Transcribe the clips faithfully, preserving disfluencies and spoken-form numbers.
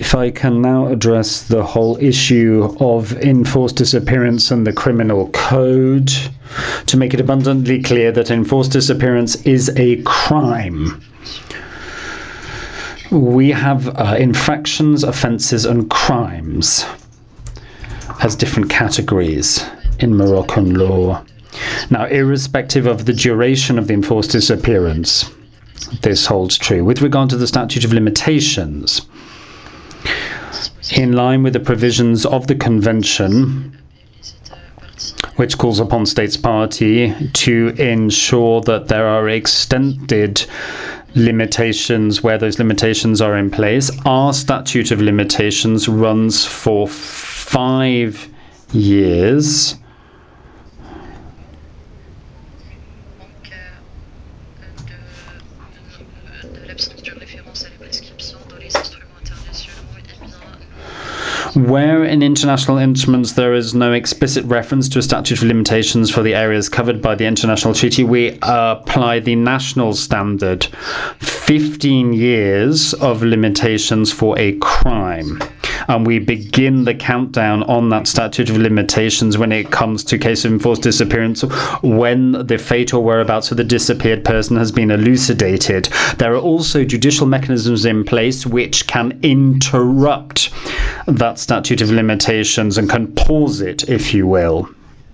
If I can now address the whole issue of enforced disappearance and the criminal code, to make it abundantly clear that enforced disappearance is a crime. We have uh, infractions, offences and crimes as different categories in Moroccan law. Now, irrespective of the duration of the enforced disappearance, this holds true. With regard to the statute of limitations, in line with the provisions of the Convention, which calls upon states party to ensure that there are extended limitations where those limitations are in place, our statute of limitations runs for five years. Where in international instruments there is no explicit reference to a statute of limitations for the areas covered by the international treaty, we uh, apply the national standard, fifteen years of limitations for a crime. And we begin the countdown on that statute of limitations when it comes to case of enforced disappearance, when the fate or whereabouts of the disappeared person has been elucidated. There are also judicial mechanisms in place which can interrupt that statute of limitations and can pause it, if you will.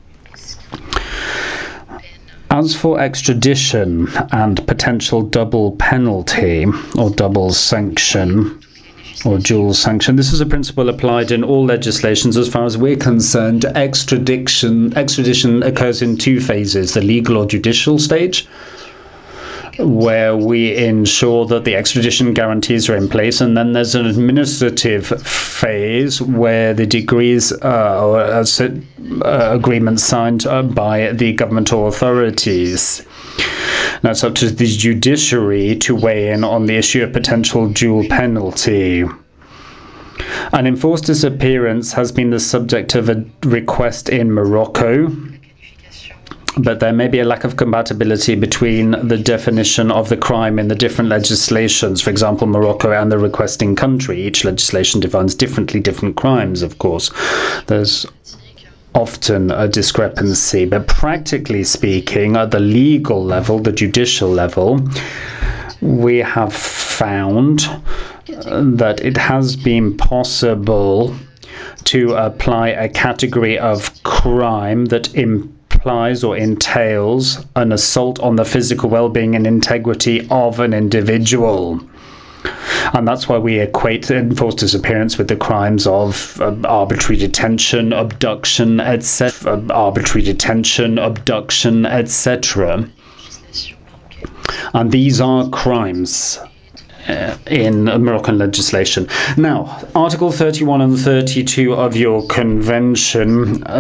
As for extradition and potential double penalty or double sanction, or dual sanction, this is a principle applied in all legislations. As far as we're concerned, extradition, extradition occurs in two phases: the legal or judicial stage, where we ensure that the extradition guarantees are in place, and then there's an administrative phase where the degrees uh, or uh, uh, agreements signed uh, by the government authorities. Now it's up to the judiciary to weigh in on the issue of potential dual penalty. An enforced disappearance has been the subject of a request in Morocco, but there may be a lack of compatibility between the definition of the crime in the different legislations, for example, Morocco and the requesting country. Each legislation defines differently different crimes, of course. There's often a discrepancy, but practically speaking, at the legal level, the judicial level, we have found that it has been possible to apply a category of crime that implies or entails an assault on the physical well-being and integrity of an individual. And that's why we equate enforced disappearance with the crimes of uh, arbitrary detention, abduction, et cetera. Uh, arbitrary detention, abduction, et cetera. And these are crimes uh, in Moroccan legislation. Now, Article thirty-one and thirty-two of your convention